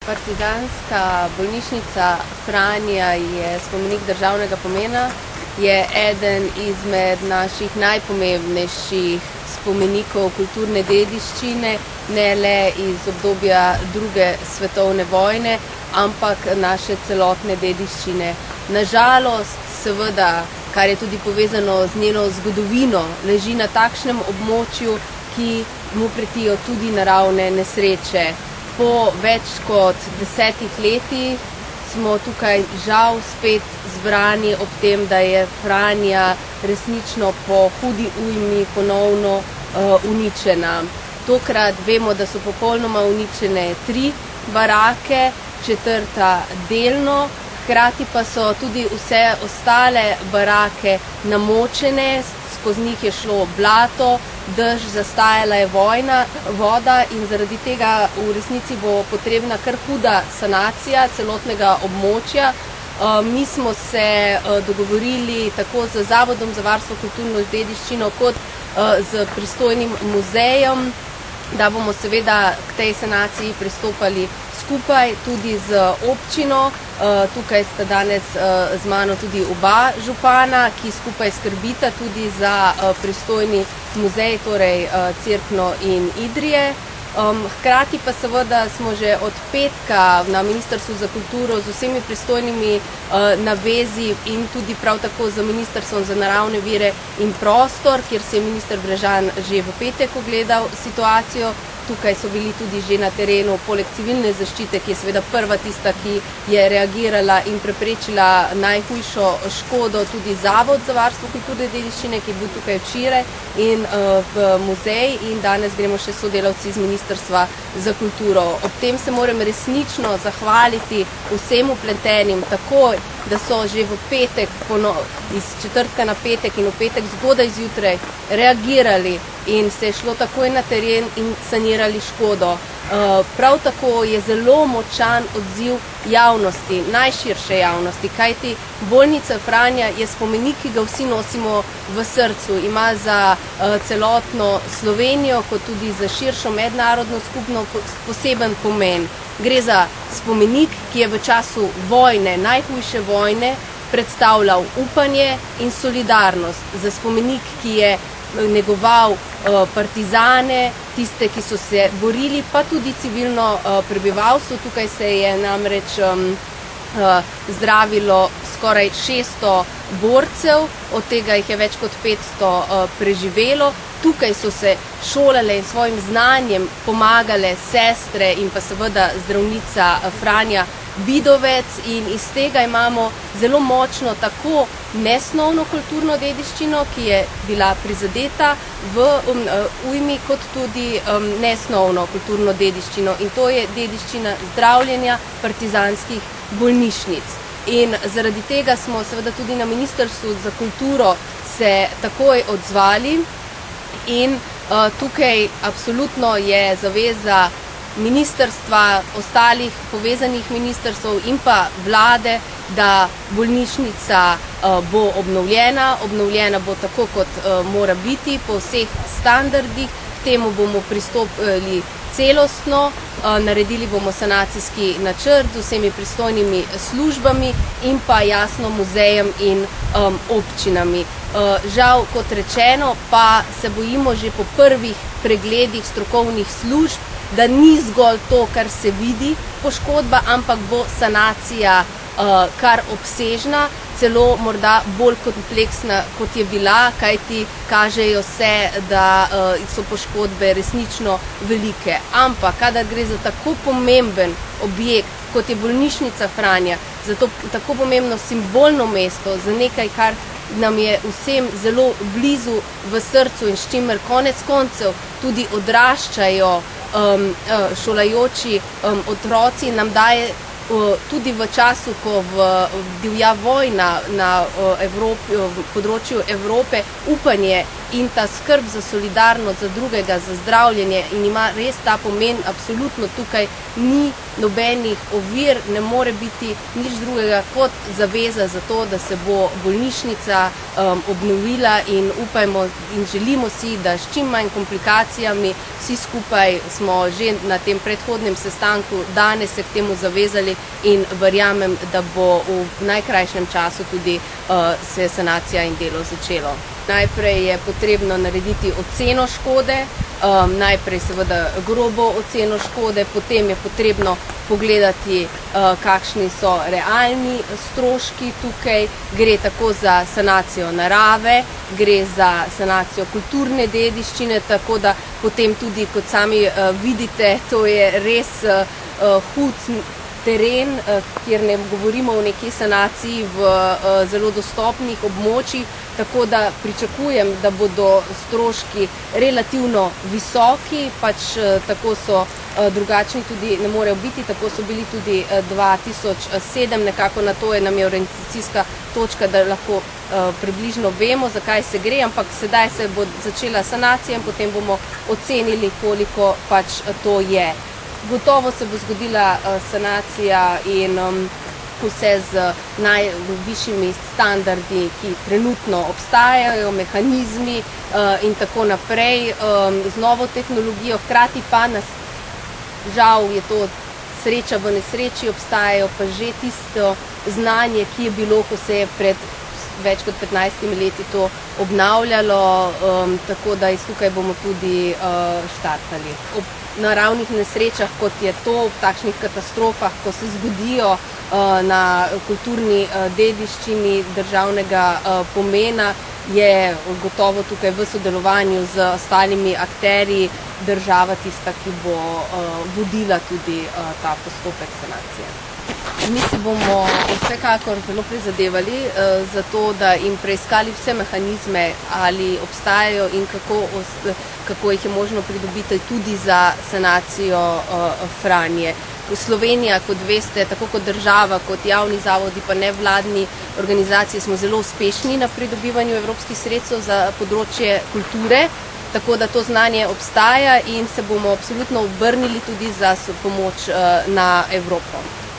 Partizanska bolnišnica Franja je spomenik državnega pomena, je eden izmed naših najpomembnejših spomenikov kulturne dediščine, ne le iz obdobja druge svetovne vojne, ampak naše celotne dediščine. Nažalost, seveda, kar je tudi povezano z njeno zgodovino, leži na takšnem območju, ki mu pretijo tudi naravne nesreče. Po več kot 10 letih smo tukaj žal spet zbrani ob tem, da je Franja resnično po hudi ujmi ponovno uničena. Tokrat vemo, da so popolnoma uničene 3 barake, 4. delno, hkrati pa so tudi vse ostale barake namočene, skozi njih je šlo blato, dež, zastajala je voda in zaradi tega v resnici bo potrebna kar huda sanacija celotnega območja. Mi smo se dogovorili tako z Zavodom za varstvo kulturno dediščino kot z pristojnim muzejem, da bomo seveda k tej sanaciji pristopali skupaj tudi z občino. Tukaj sta danes z mano tudi oba župana, ki skupaj skrbita tudi za pristojni muzej, torej Cerkno in Idrije. Hkrati pa seveda smo že od petka na Ministrstvu za kulturo z vsemi pristojnimi na vezi in tudi prav tako z Ministrstvom za naravne vire in prostor, kjer se je minister Brežan že v petek ogledal situacijo. Tukaj so bili tudi že na terenu, poleg civilne zaščite, ki je seveda prva tista, ki je reagirala in preprečila najhujšo škodo, tudi Zavod za varstvo kulturne dediščine, ki je bil tukaj včeraj in v muzej, in danes gremo še sodelavci iz Ministrstva za kulturo. Ob tem se moram resnično zahvaliti vsem vpletenim, takoj, da so že v petek, iz četrtka na petek in v petek zgodaj zjutraj reagirali in se je šlo takoj na teren in sanirali škodo. Prav tako je zelo močan odziv javnosti, najširše javnosti, kajti bolnica Franja je spomenik, ki ga vsi nosimo v srcu, ima za celotno Slovenijo, kot tudi za širšo mednarodno skupno poseben pomen. Gre za spomenik, ki je v času vojne, najhujše vojne, predstavljal upanje in solidarnost, za spomenik, ki je negoval partizane, tiste, ki so se borili, pa tudi civilno prebivalstvo. Tukaj se je namreč zdravilo skoraj 600 borcev, od tega jih je več kot 500 preživelo. Tukaj so se šolale in svojim znanjem pomagale sestre in pa seveda zdravnica Franja Vidovec, in iz tega imamo zelo močno tako nesnovno kulturno dediščino, ki je bila prizadeta v ujmi, kot tudi nesnovno kulturno dediščino, in to je dediščina zdravljenja partizanskih bolnišnic. In zaradi tega smo seveda tudi na Ministrstvu za kulturo se takoj odzvali in tukaj absolutno je zaveza ministrstva, ostalih povezanih ministrstv in pa vlade, da bolnišnica bo obnovljena. Obnovljena bo tako, kot mora biti, po vseh standardih. K temu bomo pristopili celostno, naredili bomo sanacijski načrt z vsemi pristojnimi službami in pa jasno muzejem in občinami. Žal, kot rečeno, pa se bojimo že po prvih pregledih strokovnih služb, da ni zgolj to, kar se vidi poškodba, ampak bo sanacija kar obsežna, celo morda bolj kompleksna, kot je bila, kajti kažejo se, da so poškodbe resnično velike. Ampak, kadar gre za tako pomemben objekt, kot je bolnišnica Franja, za to tako pomembno simbolno mesto, za nekaj, kar nam je vsem zelo blizu v srcu in s čimer konec koncev tudi odraščajo šolajoči otroci, nam daje tudi v času, ko divja vojna na področju Evrope, upanje in ta skrb za solidarnost, za drugega, za zdravljenje, in ima res ta pomen, absolutno tukaj ni nobenih ovir, ne more biti nič drugega kot zaveza za to, da se bo bolnišnica obnovila in upajmo in želimo si, da s čim manj komplikacijami, vsi skupaj smo že na tem predhodnem sestanku danes se k temu zavezali in verjamem, da bo v najkrajšem času tudi se sanacija in delo začelo. Najprej je potrebno narediti oceno škode, najprej seveda grobo oceno škode, potem je potrebno pogledati, kakšni so realni stroški tukaj. Gre tako za sanacijo narave, gre za sanacijo kulturne dediščine, tako da potem tudi, kot sami vidite, to je res hud teren, kjer ne govorimo o neki sanaciji v zelo dostopnih območjih, tako da pričakujem, da bodo stroški relativno visoki, pač tako so drugačni tudi ne morejo biti, tako so bili tudi 2007, nekako na to nam je orientacijska točka, da lahko približno vemo, zakaj se gre, ampak sedaj se bo začela sanacija in potem bomo ocenili, koliko pač to je. Gotovo se bo zgodila sanacija in vse z najvišjimi standardi, ki trenutno obstajajo, mehanizmi in tako naprej, z novo tehnologijo, hkrati pa nas, žal je to sreča v nesreči, obstajajo pa že tisto znanje, ki je bilo, ko se je pred več kot 15 leti to obnavljalo, tako da iz tukaj bomo tudi štartali. Ob naravnih nesrečah, kot je to, ob takšnih katastrofah, ko se zgodijo na kulturni dediščini državnega pomena, je gotovo tukaj v sodelovanju z ostalimi akterji država tista, ki bo vodila tudi ta postopek sanacije. Mi si bomo vsekakor zelo prizadevali za to, da jim preiskali vse mehanizme, ali obstajajo in kako jih je možno pridobiti tudi za sanacijo Franje. Slovenija, kot veste, tako kot država, kot javni zavodi, pa nevladni organizacije, smo zelo uspešni na pridobivanju evropskih sredstev za področje kulture, tako da to znanje obstaja in se bomo absolutno obrnili tudi za pomoč na Evropo.